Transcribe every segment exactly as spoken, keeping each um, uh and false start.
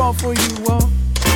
all for you all.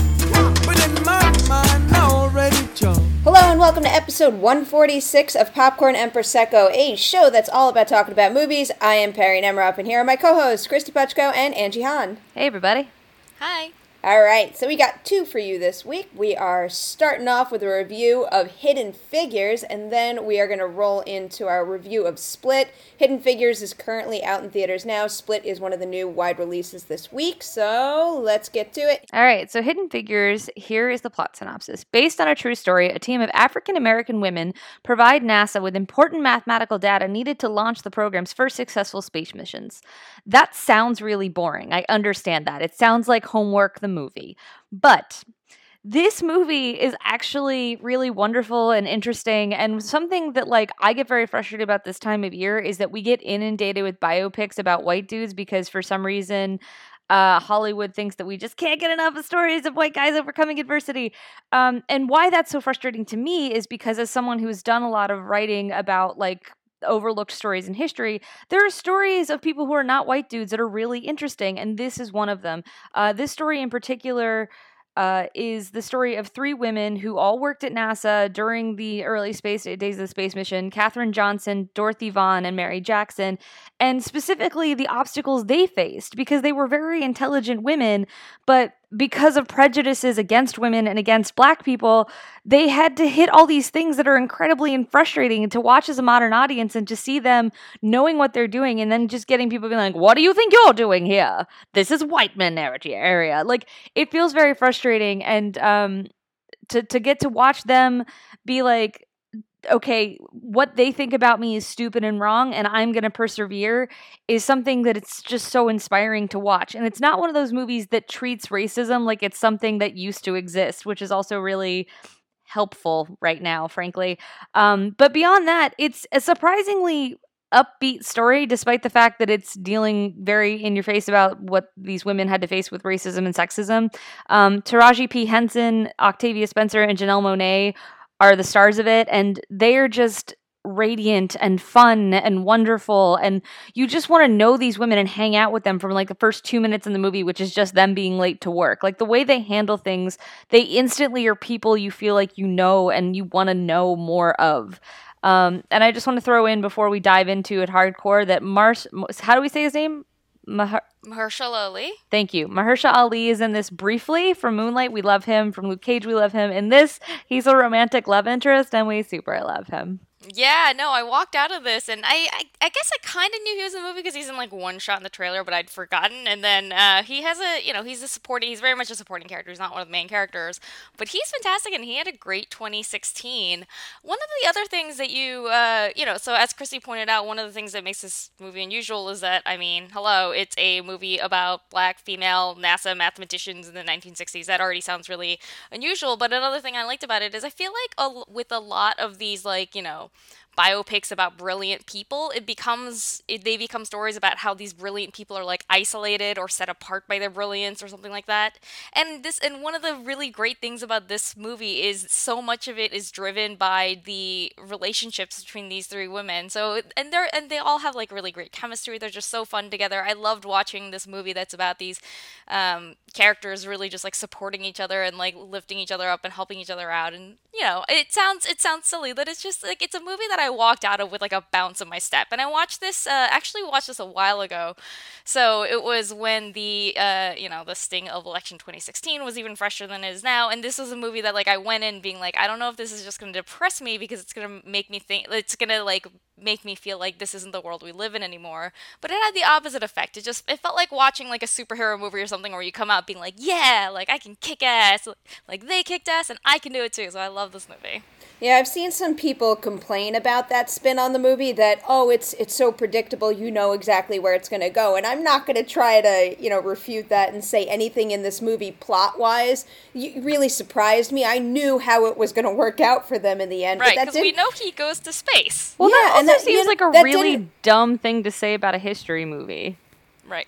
But in my mind, I already chose. Hello and welcome to episode one forty-six of Popcorn and Prosecco, a show that's all about talking about movies. I am Perry Nemiroff, and here are my co-hosts, Christy Puchko and Angie Hahn. Hey, everybody. Hi. All right, so we got two for you this week. We are starting off with a review of Hidden Figures, and then we are going to roll into our review of Split. Hidden Figures is currently out in theaters now. Split is one of the new wide releases this week, so let's get to it. All right, so Hidden Figures, here is the plot synopsis. Based on a true story, a team of African-American women provide NASA with important mathematical data needed to launch the program's first successful space missions. That sounds really boring. I understand that. It sounds like homework the movie. But this movie is actually really wonderful and interesting, and something that like I get very frustrated about this time of year is that we get inundated with biopics about white dudes because for some reason uh, Hollywood thinks that we just can't get enough of stories of white guys overcoming adversity. Um, and why that's so frustrating to me is because as someone who's done a lot of writing about like overlooked stories in history, there are stories of people who are not white dudes that are really interesting, and this is one of them. Uh, this story in particular uh, is the story of three women who all worked at NASA during the early space days of the space mission: Katherine Johnson, Dorothy Vaughan, and Mary Jackson, and specifically the obstacles they faced because they were very intelligent women, but because of prejudices against women and against black people, they had to hit all these things that are incredibly and frustrating to watch as a modern audience and to see them knowing what they're doing and then just getting people being like, what do you think you're doing here? This is white minority area. Like, it feels very frustrating. And um, to, to get to watch them be like, okay, what they think about me is stupid and wrong, and I'm going to persevere is something that it's just so inspiring to watch. And it's not one of those movies that treats racism like it's something that used to exist, which is also really helpful right now, frankly. Um, but beyond that, it's a surprisingly upbeat story, despite the fact that it's dealing very in your face about what these women had to face with racism and sexism. Um, Taraji P. Henson, Octavia Spencer, and Janelle Monáe are the stars of it, and they are just radiant and fun and wonderful, and you just want to know these women and hang out with them from like the first two minutes in the movie, which is just them being late to work. Like the way they handle things, they instantly are people you feel like you know and you want to know more of. Um, and I just want to throw in before we dive into it hardcore that Mars, how do we say his name? Mahar- Mahershala Ali. Thank you. Mahershala Ali is in this briefly from Moonlight. We love him. From Luke Cage, we love him. In this, he's a romantic love interest, and we super love him. Yeah, no, I walked out of this, and I, I, I guess I kind of knew he was in the movie because he's in like one shot in the trailer, but I'd forgotten. And then uh, he has a, you know, he's a supporting, he's very much a supporting character. He's not one of the main characters, but he's fantastic, and he had a great twenty sixteen. One of the other things that you, uh, you know, so as Christy pointed out, one of the things that makes this movie unusual is that, I mean, hello, it's a movie about black female NASA mathematicians in the nineteen sixties. That already sounds really unusual, but another thing I liked about it is I feel like a, with a lot of these, like, you know, biopics about brilliant people, it becomes it, they become stories about how these brilliant people are like isolated or set apart by their brilliance or something like that. And this and one of the really great things about this movie is so much of it is driven by the relationships between these three women. So and they're and they all have like really great chemistry. They're just so fun together. I loved watching this movie that's about these um, characters really just like supporting each other and like lifting each other up and helping each other out. And you know, it sounds it sounds silly, but it's just like it's a movie that I walked out of with like a bounce in my step. And I watched this, uh, actually watched this a while ago. So it was when the, uh, you know, the sting of election twenty sixteen was even fresher than it is now. And this was a movie that like I went in being like, I don't know if this is just going to depress me because it's going to make me think, it's going to like make me feel like this isn't the world we live in anymore. But it had the opposite effect. It just, it felt like watching like a superhero movie or something where you come out being like, yeah, like I can kick ass. Like they kicked ass and I can do it too. So I love this movie. Yeah, I've seen some people complain about that spin on the movie that, oh, it's it's so predictable, you know exactly where it's going to go. And I'm not going to try to, you know, refute that and say anything in this movie plot-wise. You really surprised me. I knew how it was going to work out for them in the end. Right, because we know he goes to space. Well, yeah, that also and that seems you know, like a that really didn't... dumb thing to say about a history movie. Right.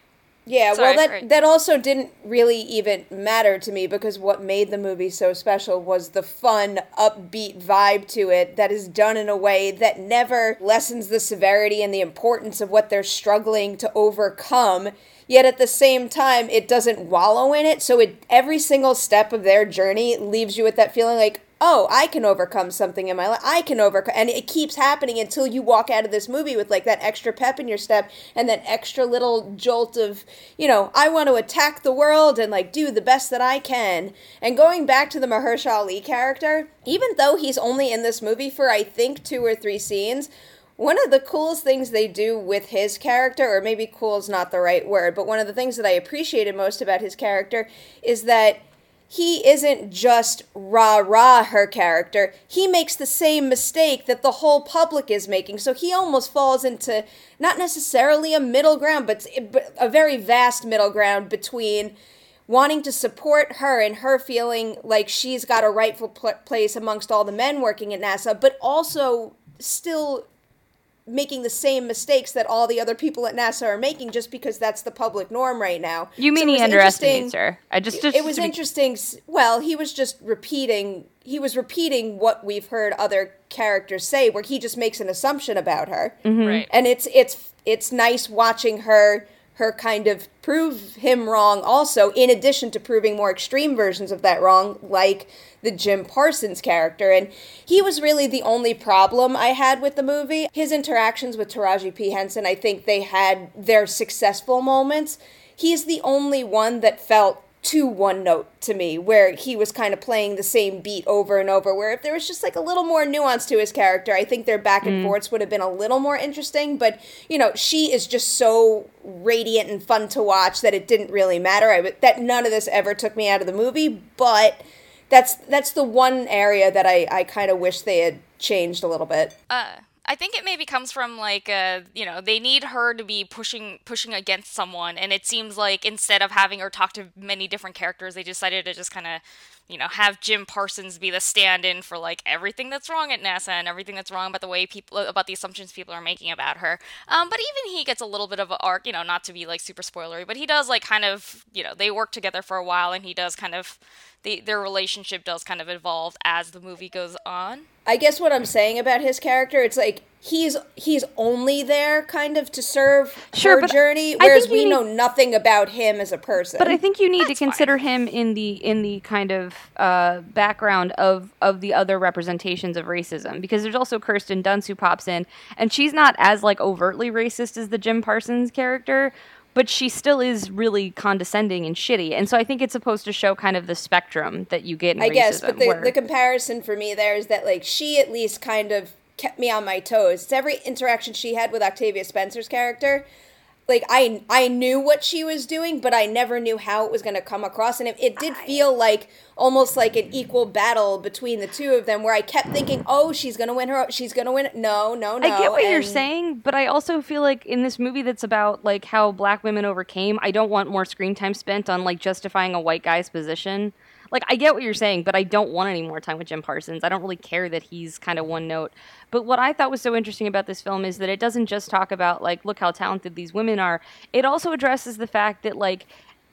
Yeah, Sorry, well, that right. that also didn't really even matter to me because what made the movie so special was the fun, upbeat vibe to it that is done in a way that never lessens the severity and the importance of what they're struggling to overcome. Yet at the same time, it doesn't wallow in it. So it every single step of their journey leaves you with that feeling like, oh, I can overcome something in my life. I can overcome. And it keeps happening until you walk out of this movie with like that extra pep in your step and that extra little jolt of, you know, I want to attack the world and like do the best that I can. And going back to the Mahershala Ali character, even though he's only in this movie for, I think, two or three scenes, one of the coolest things they do with his character, or maybe cool is not the right word, but one of the things that I appreciated most about his character is that he isn't just rah-rah her character. He makes the same mistake that the whole public is making. So he almost falls into not necessarily a middle ground, but a very vast middle ground between wanting to support her and her feeling like she's got a rightful pl- place amongst all the men working at NASA, but also still making the same mistakes that all the other people at NASA are making just because that's the public norm right now. You mean so he underestimates her? I just, just it was interesting. Well, he was just repeating. He was repeating what we've heard other characters say, where he just makes an assumption about her, mm-hmm. Right. and it's it's it's nice watching her her kind of prove him wrong. Also, in addition to proving more extreme versions of that wrong, like the Jim Parsons character. And he was really the only problem I had with the movie. His interactions with Taraji P. Henson, I think they had their successful moments. He's the only one that felt too one note to me, where he was kind of playing the same beat over and over, where if there was just like a little more nuance to his character, I think their back and mm. forths would have been a little more interesting. But, you know, she is just so radiant and fun to watch that it didn't really matter. I, that none of this ever took me out of the movie, but that's that's the one area that I, I kind of wish they had changed a little bit. Uh, I think it maybe comes from like, uh, you know, they need her to be pushing pushing against someone, and it seems like instead of having her talk to many different characters, they decided to just kind of, you know, have Jim Parsons be the stand-in for like everything that's wrong at NASA and everything that's wrong about the way people, about the assumptions people are making about her. Um, but even he gets a little bit of an arc, you know, not to be like super spoilery, but he does like kind of, you know, they work together for a while, and he does kind of, the, their relationship does kind of evolve as the movie goes on. I guess what I'm saying about his character, it's like he's he's only there kind of to serve sure, her journey, whereas we need, know nothing about him as a person. But I think you need That's to consider fine. him in the in the kind of uh, background of, of the other representations of racism, because there's also Kirsten Dunst who pops in, and she's not as like overtly racist as the Jim Parsons character, but she still is really condescending and shitty. And so I think it's supposed to show kind of the spectrum that you get in I racism. guess, but the, where... the comparison for me there is that, like, she at least kind of kept me on my toes. It's every interaction she had with Octavia Spencer's character. Like, I I knew what she was doing, but I never knew how it was going to come across. And it, it did feel like almost like an equal battle between the two of them, where I kept thinking, oh, she's going to win her. She's going to win. No, no, no. I get what and... you're saying, but I also feel like in this movie that's about like how black women overcame, I don't want more screen time spent on like justifying a white guy's position. Like, I get what you're saying, but I don't want any more time with Jim Parsons. I don't really care that he's kind of one note. But what I thought was so interesting about this film is that it doesn't just talk about, like, look how talented these women are. It also addresses the fact that, like,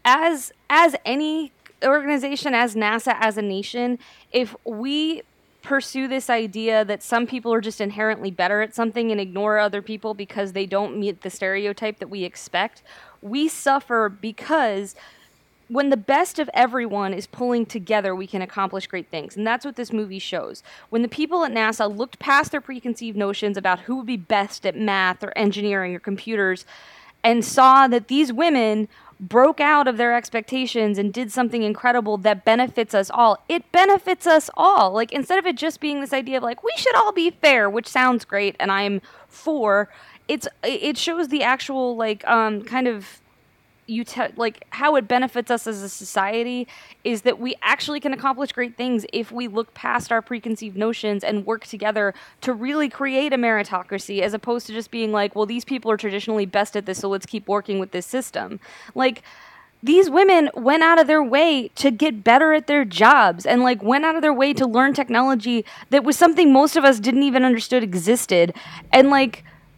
as as any organization, as NASA, as a nation, if we pursue this idea that some people are just inherently better at something and ignore other people because they don't meet the stereotype that we expect, we suffer because... when the best of everyone is pulling together, we can accomplish great things. And that's what this movie shows. When the people at NASA looked past their preconceived notions about who would be best at math or engineering or computers and saw that these women broke out of their expectations and did something incredible that benefits us all, it benefits us all. Like, instead of it just being this idea of like, we should all be fair, which sounds great and I'm for, it's it shows the actual like um kind of You te- like how it benefits us as a society is that we actually can accomplish great things if we look past our preconceived notions and work together to really create a meritocracy, as opposed to just being like, well, these people are traditionally best at this, so let's keep working with this system. Like, these women went out of their way to get better at their jobs and like went out of their way to learn technology that was something most of us didn't even understood existed. And like,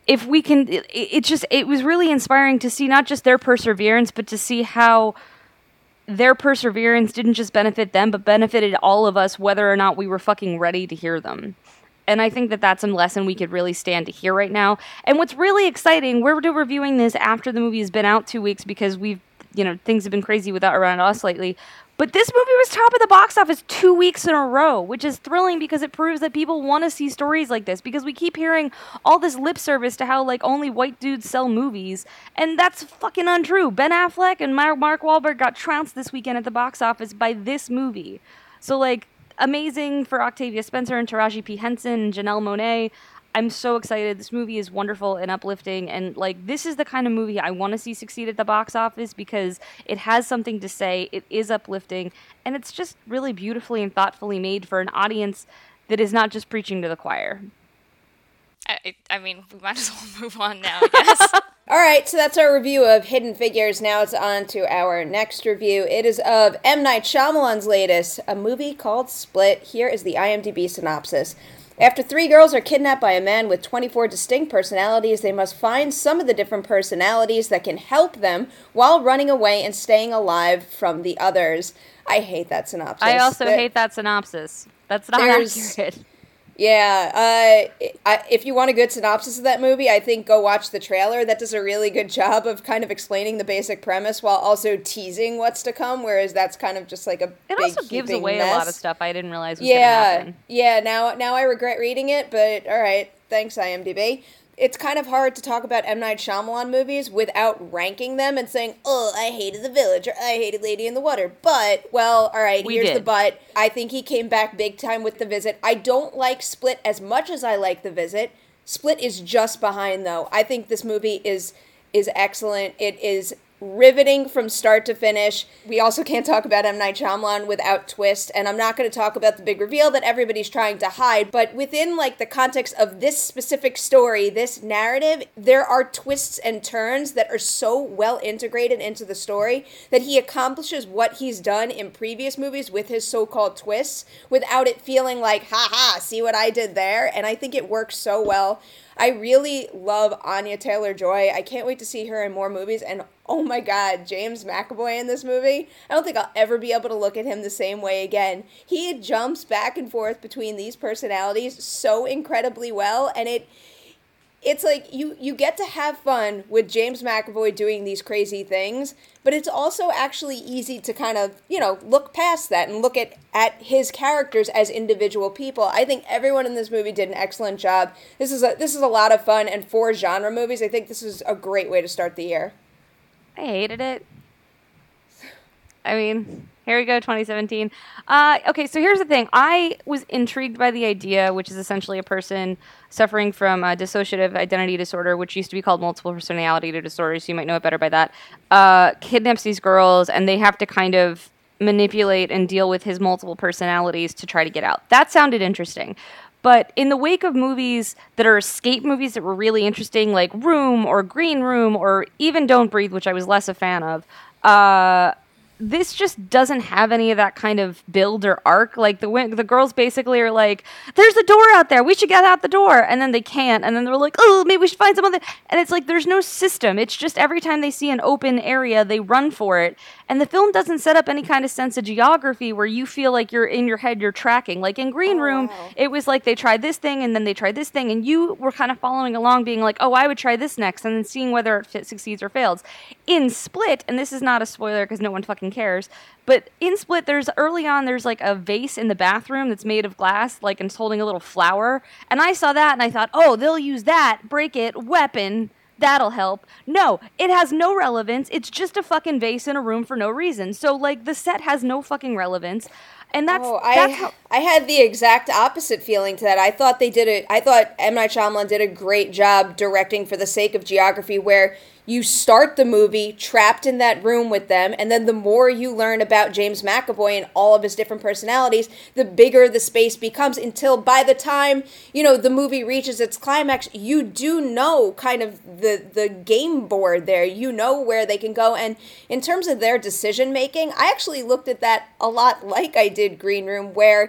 if we can, it, it just, it was really inspiring to see not just their perseverance, but to see how their perseverance didn't just benefit them, but benefited all of us, whether or not we were fucking ready to hear them. And I think that that's a lesson we could really stand to hear right now. And what's really exciting, we're reviewing this after the movie has been out two weeks because we've, you know, things have been crazy without around us lately. But this movie was top of the box office two weeks in a row, which is thrilling because it proves that people want to see stories like this, because we keep hearing all this lip service to how, like, only white dudes sell movies, and that's fucking untrue. Ben Affleck and Mark Wahlberg got trounced this weekend at the box office by this movie. So, like, amazing for Octavia Spencer and Taraji P. Henson and Janelle Monáe. I'm so excited. This movie is wonderful and uplifting, and like this is the kind of movie I want to see succeed at the box office because it has something to say, it is uplifting, and it's just really beautifully and thoughtfully made for an audience that is not just preaching to the choir. I, I mean, we might as well move on now, I guess. All right, so that's our review of Hidden Figures. Now it's on to our next review. It is of M. Night Shyamalan's latest, a movie called Split. Here is the IMDb synopsis. After three girls are kidnapped by a man with twenty-four distinct personalities, they must find some of the different personalities that can help them while running away and staying alive from the others. I hate that synopsis. I also that, hate that synopsis. That's not accurate. Yeah, uh, I, if you want a good synopsis of that movie, I think go watch the trailer. That does a really good job of kind of explaining the basic premise while also teasing what's to come, whereas that's kind of just like a it big also gives away mess. a lot of stuff I didn't realize was yeah, going to happen. Yeah, now, now I regret reading it, but all right, thanks IMDb. It's kind of hard to talk about M. Night Shyamalan movies without ranking them and saying, oh, I hated The Village, or I hated Lady in the Water. But, well, all right, we here's did. the but. I think he came back big time with The Visit. I don't like Split as much as I like The Visit. Split is just behind, though. I think this movie is is excellent. It is riveting from start to finish. We also can't talk about M. Night Shyamalan without twist, and I'm not going to talk about the big reveal that everybody's trying to hide, but within like the context of this specific story, this narrative, there are twists and turns that are so well integrated into the story that he accomplishes what he's done in previous movies with his so-called twists without it feeling like, ha ha, see what I did there? And I think it works so well. I really love Anya Taylor-Joy. I can't wait to see her in more movies. And oh my God, James McAvoy in this movie. I don't think I'll ever be able to look at him the same way again. He jumps back and forth between these personalities so incredibly well. And it it's like you, you get to have fun with James McAvoy doing these crazy things, but it's also actually easy to kind of, you know, look past that and look at, at his characters as individual people. I think everyone in this movie did an excellent job. This is a, this is a lot of fun, and for genre movies, I think this is a great way to start the year. I hated it. I mean, here we go, twenty seventeen. Uh, okay, so here's the thing. I was intrigued by the idea, which is essentially a person suffering from uh, dissociative identity disorder, which used to be called multiple personality disorder, so you might know it better by that, uh, kidnaps these girls, and they have to kind of manipulate and deal with his multiple personalities to try to get out. That sounded interesting. But in the wake of movies that are escape movies that were really interesting, like Room or Green Room or even Don't Breathe, which I was less a fan of, uh... this just doesn't have any of that kind of build or arc. Like, the the girls basically are like, there's a door out there, we should get out the door. And then they can't. And then they're like, oh, maybe we should find some other. And it's like, there's no system. It's just every time they see an open area, they run for it. And the film doesn't set up any kind of sense of geography where you feel like you're in your head, you're tracking. Like in Green oh, Room, wow. It was like they tried this thing and then they tried this thing. And you were kind of following along being like, oh, I would try this next. And then seeing whether it fit, succeeds or fails. In Split, and this is not a spoiler because no one fucking cares, but in Split, there's early on, there's like a vase in the bathroom that's made of glass, like, and it's holding a little flower. And I saw that and I thought, oh, they'll use that, break it, weapon, that'll help. No, it has no relevance. It's just a fucking vase in a room for no reason. So, like, the set has no fucking relevance. And that's, oh, I, that's how- I had the exact opposite feeling to that. I thought they did it. I thought M. Night Shyamalan did a great job directing for the sake of geography, where you start the movie trapped in that room with them, and then the more you learn about James McAvoy and all of his different personalities, the bigger the space becomes, until by the time, you know, the movie reaches its climax, you do know kind of the, the game board there. You know where they can go. And in terms of their decision making, I actually looked at that a lot like I did Green Room, where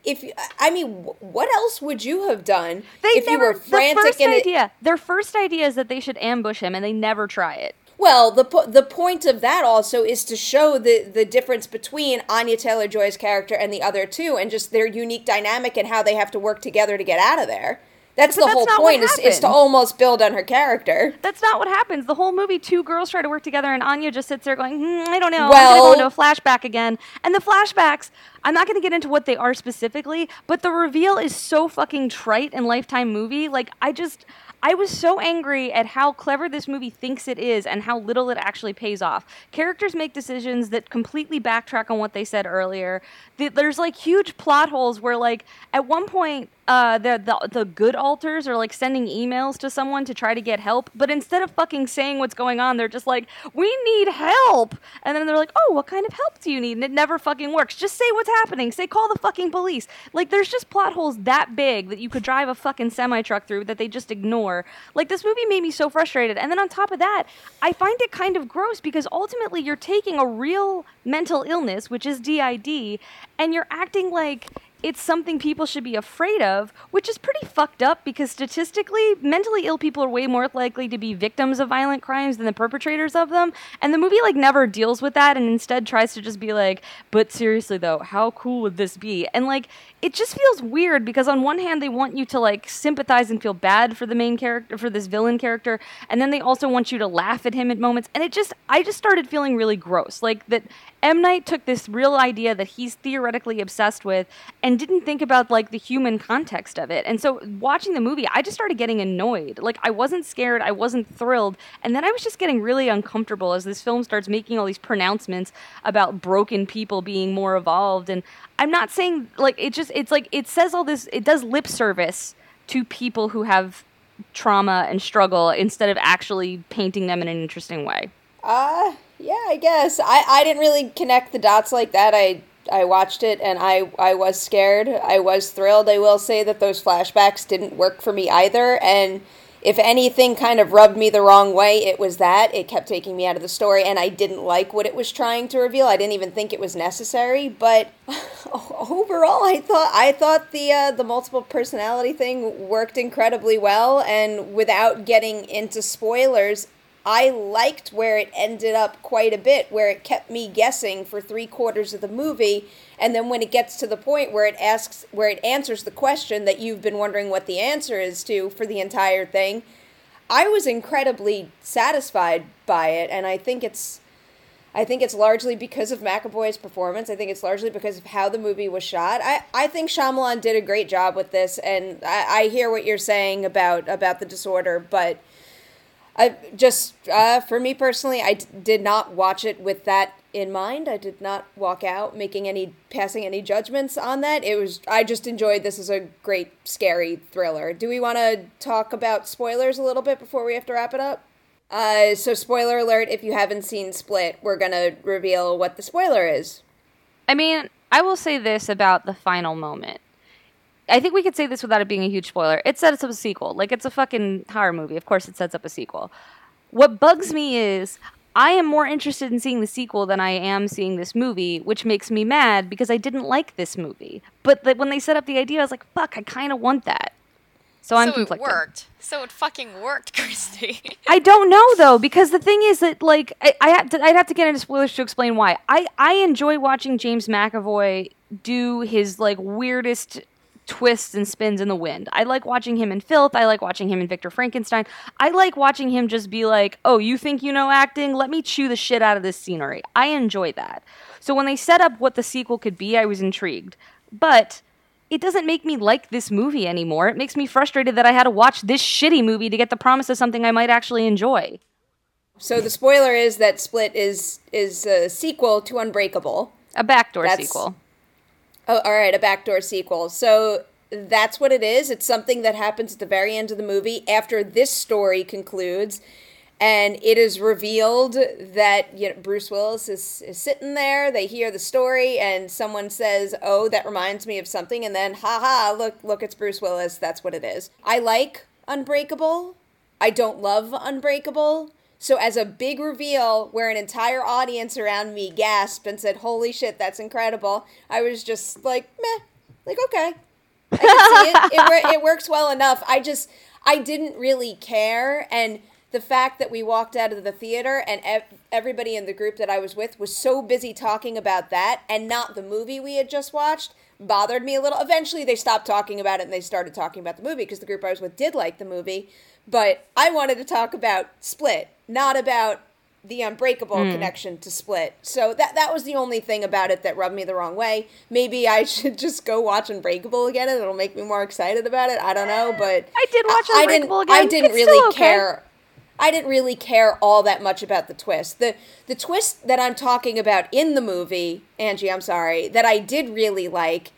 if you, I mean, what else would you have done They if never, you were frantic? The first and idea, it, their first idea is that they should ambush him, and they never try it. Well, the po- the point of that also is to show the, the difference between Anya Taylor-Joy's character and the other two, and just their unique dynamic and how they have to work together to get out of there. That's But the that's whole not what point, is, is to happens. almost build on her character. That's not what happens. The whole movie, two girls try to work together, and Anya just sits there going, hmm, I don't know, Well- I'm going to go into a flashback again. And the flashbacks, I'm not going to get into what they are specifically, but the reveal is so fucking trite in Lifetime movie. Like, I just... I was so angry at how clever this movie thinks it is and how little it actually pays off. Characters make decisions that completely backtrack on what they said earlier. The, there's like huge plot holes where, like, at one point, uh, the, the the good alters are like sending emails to someone to try to get help, but instead of fucking saying what's going on, they're just like, "We need help," and then they're like, "Oh, what kind of help do you need?" And it never fucking works. Just say what's happening. Say call the fucking police. Like, there's just plot holes that big that you could drive a fucking semi truck through that they just ignore. Like, this movie made me so frustrated. And then on top of that, I find it kind of gross because ultimately you're taking a real mental illness, which is D I D, and you're acting like it's something people should be afraid of, which is pretty fucked up because statistically, mentally ill people are way more likely to be victims of violent crimes than the perpetrators of them. And the movie, like, never deals with that and instead tries to just be like, but seriously though, how cool would this be? And, like, it just feels weird because on one hand, they want you to, like, sympathize and feel bad for the main character, for this villain character, and then they also want you to laugh at him at moments. And it just, I just started feeling really gross. Like, that M. Night took this real idea that he's theoretically obsessed with and didn't think about, like, the human context of it. And so watching the movie, I just started getting annoyed. Like, I wasn't scared, I wasn't thrilled, and then I was just getting really uncomfortable as this film starts making all these pronouncements about broken people being more evolved. And I'm not saying, like, it just, it's like, it says all this, it does lip service to people who have trauma and struggle instead of actually painting them in an interesting way. Uh, yeah, I guess. I, I didn't really connect the dots like that. I I watched it and I, I was scared. I was thrilled. I will say that those flashbacks didn't work for me either. And if anything kind of rubbed me the wrong way, it was that. It kept taking me out of the story and I didn't like what it was trying to reveal. I didn't even think it was necessary. But overall, I thought I thought the uh, the multiple personality thing worked incredibly well. And without getting into spoilers, I liked where it ended up quite a bit, where it kept me guessing for three quarters of the movie, and then when it gets to the point where it asks, where it answers the question that you've been wondering what the answer is to for the entire thing, I was incredibly satisfied by it, and I think it's, I think it's largely because of McAvoy's performance. I think it's largely because of how the movie was shot. I, I think Shyamalan did a great job with this, and I, I hear what you're saying about about the disorder, but I just, uh, for me personally, I d- did not watch it with that in mind. I did not walk out making any, passing any judgments on that. It was, I just enjoyed this as a great, scary thriller. Do we want to talk about spoilers a little bit before we have to wrap it up? Uh, so spoiler alert, if you haven't seen Split, we're going to reveal what the spoiler is. I mean, I will say this about the final moment. I think we could say this without it being a huge spoiler. It sets up a sequel. Like, it's a fucking horror movie. Of course it sets up a sequel. What bugs me is I am more interested in seeing the sequel than I am seeing this movie, which makes me mad because I didn't like this movie. But the, when they set up the idea, I was like, fuck, I kind of want that. So I'm so conflicted. it worked. So it fucking worked, Christy. I don't know, though, because the thing is that, like, I, I had to, I'd have to get into spoilers to explain why. I, I enjoy watching James McAvoy do his, like, weirdest twists and spins in the wind. I like watching him in Filth. I like watching him in Victor Frankenstein. I like watching him just be like, oh, you think you know acting? Let me chew the shit out of this scenery. I enjoy that. So when they set up what the sequel could be, I was intrigued. But it doesn't make me like this movie anymore. It makes me frustrated that I had to watch this shitty movie to get the promise of something I might actually enjoy. So the spoiler is that Split is is a sequel to Unbreakable. A backdoor That's- sequel. Oh, all right, a backdoor sequel. So that's what it is. It's something that happens at the very end of the movie after this story concludes, and it is revealed that, you know, Bruce Willis is, is sitting there. They hear the story, and someone says, "Oh, that reminds me of something," and then, ha ha, look, look, it's Bruce Willis. That's what it is. I like Unbreakable. I don't love Unbreakable. So as a big reveal where an entire audience around me gasped and said, holy shit, that's incredible, I was just like, meh, Like, okay. I can see it. It, it works well enough. I just, I didn't really care. And the fact that we walked out of the theater and ev- everybody in the group that I was with was so busy talking about that and not the movie we had just watched bothered me a little. Eventually they stopped talking about it and they started talking about the movie because the group I was with did like the movie. But I wanted to talk about Split, not about the Unbreakable mm. connection to Split. So that that was the only thing about it that rubbed me the wrong way. Maybe I should just go watch Unbreakable again and it'll make me more excited about it. I don't know, but I did watch I, Unbreakable I again. I didn't it's really okay. care. I didn't really care all that much about the twist. The the twist that I'm talking about in the movie, Angie, I'm sorry, that I did really like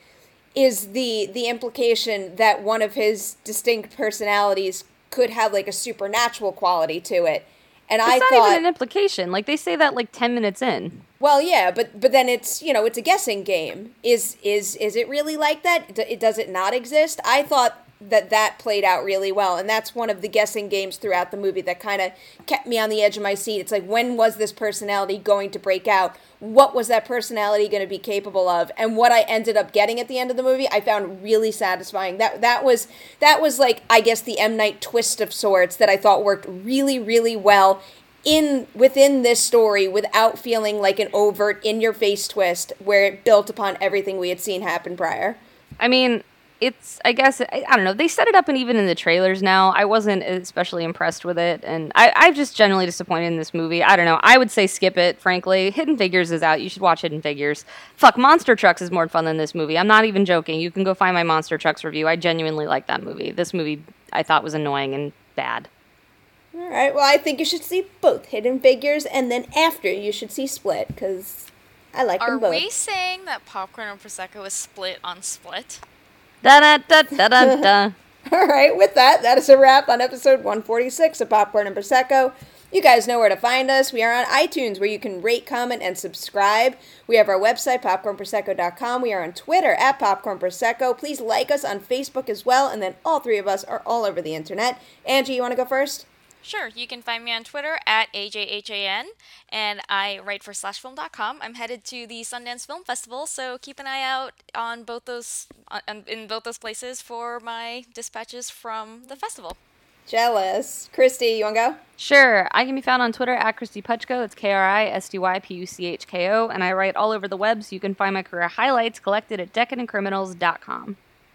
is the the implication that one of his distinct personalities could have like a supernatural quality to it. And it's I not thought even an implication. Like they say that like ten minutes in. Well, yeah, but but then it's, you know, it's a guessing game. Is is is it really like that? D- does it not exist? I thought that that played out really well, and that's one of the guessing games throughout the movie that kind of kept me on the edge of my seat. It's like, when was this personality going to break out? What was that personality going to be capable of? And what I ended up getting at the end of the movie, I found really satisfying. That that was that was like, I guess, the M. Night twist of sorts that I thought worked really, really well in within this story without feeling like an overt in-your-face twist where it built upon everything we had seen happen prior. I mean, it's, I guess, I, I don't know, they set it up, and even in the trailers now, I wasn't especially impressed with it, and I, I'm just generally disappointed in this movie. I don't know, I would say skip it, frankly. Hidden Figures is out, you should watch Hidden Figures. Fuck, Monster Trucks is more fun than this movie. I'm not even joking, you can go find my Monster Trucks review. I genuinely like that movie. This movie I thought was annoying and bad. All right, well, I think you should see both Hidden Figures, and then after you should see Split, because I like Are them both. Are we saying that Popcorn and Prosecco is split on Split? Da da da da da da. All right, with that, that is a wrap on episode one forty-six of Popcorn and Prosecco. You guys know where to find us. We are on iTunes, where you can rate, comment, and subscribe. We have our website, popcorn prosecco dot com. We are on Twitter, at Popcorn Prosecco. Please like us on Facebook as well, and then all three of us are all over the internet. Angie, you want to go first? Sure, you can find me on Twitter at A J H A N, and I write for slash film dot com. I'm headed to the Sundance Film Festival, so keep an eye out on both those on, in both those places for my dispatches from the festival. Jealous. Christy, you want to go? Sure. I can be found on Twitter at Christy Puchko. It's K R I S T Y P U C H K O, and I write all over the web, so you can find my career highlights collected at decadent criminals dot com.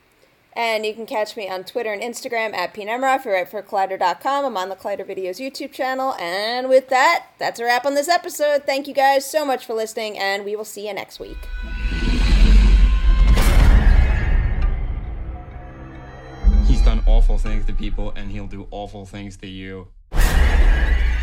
And you can catch me on Twitter and Instagram at P Nemroff. I write for Collider dot com. I'm on the Collider Videos YouTube channel. And with that, that's a wrap on this episode. Thank you guys so much for listening, and we will see you next week. He's done awful things to people, and he'll do awful things to you.